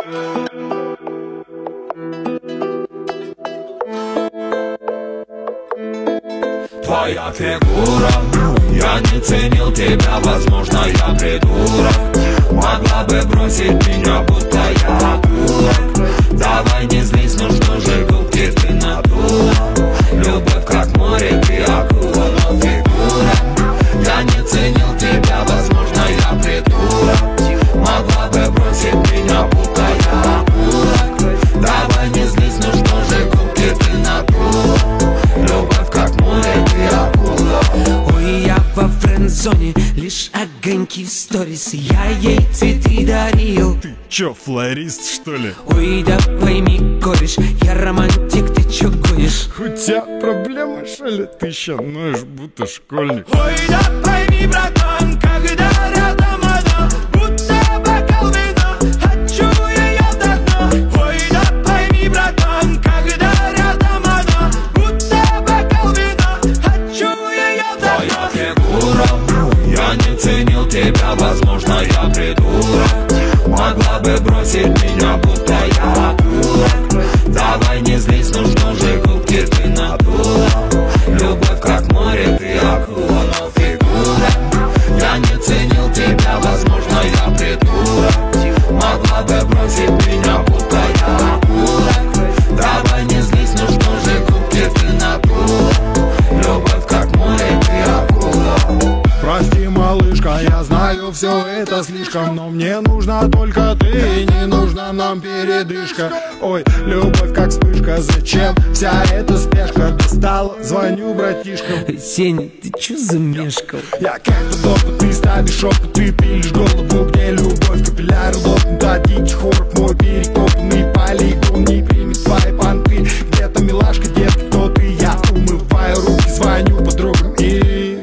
Твоя фигура, я не ценил тебя, возможно, я придурок. Могла бы бросить меня, будто я окурок. Давай не злись, ну что же, губки ты надула. Любовь как море, ты акула, но фигура. Я не ценил тебя, возможно, я придурок. Могла бы бросить меня, будто я окурок. Давай не злись, ну что же, губки ты надула. Любовь как море, ты акула. Ой, я во френд-зоне, лишь огоньки в сторис. Я ей цветы дарил. Ты чё, флорист, что ли? Ой, да пойми, кореш, я романтик, ты чё гонишь? У тебя проблемы, что ли? Ты ща ноешь, будто школьник. Ой, да пойми, братан, когда рядом она, будто бокал вина, хочу ее до дна. Ой, да пойми, братан, когда рядом она, будто бокал вина, хочу ее до дна. Твоя фигура, я не ценил тебя, возможно, я придурок. Могла бы бросить меня, будто я окурок. Давай не злись, ну что же, губки ты надула. Любовь как море, ты акула, но фигура. Я не ценил тебя, возможно, я придурок. Могла бы бросить меня, будто я окурок. Давай не злись, ну что же, губки ты надула. Любовь как море, ты акула. Прости, малышка, я знаю, все это слишком, но мне нужна только ты, и не нужна нам передышка. Ой, любовь как вспышка, зачем вся эта спешка? Достала, звоню братишкам. Сеня, ты чё замешкал? Я как подобно, ты ставишь опыт, ты пилишь голову, где любовь, капилляры лопнут от диких орк. Мой перекопанный полигон не примет твои понты. Где-то милашка, детка, кто ты? Я умываю руки, звоню подругам и...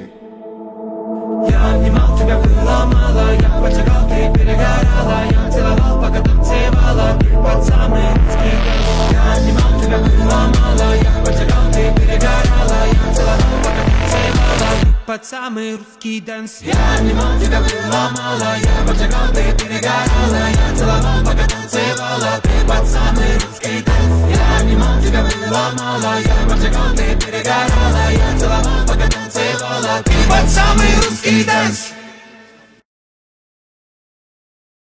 Я обнимал тебя, было мало, я поджигал, ты перегорала. Я целовал, пока танцевала, ты под самый русский дождь. Я обнимал тебя, было мало, я поджигал, ты перегорала. Я целовал, пока танцевала, ты под самый русский дэнс. Я обнимал тебя, было мало, я поджигал, ты перегорала. Я целовал, пока танцевала, ты под самый русский дэнс. Я обнимал тебя, было мало, я поджигал, ты перегорала. Я целовал, пока танцевала, ты под самый русский дэнс.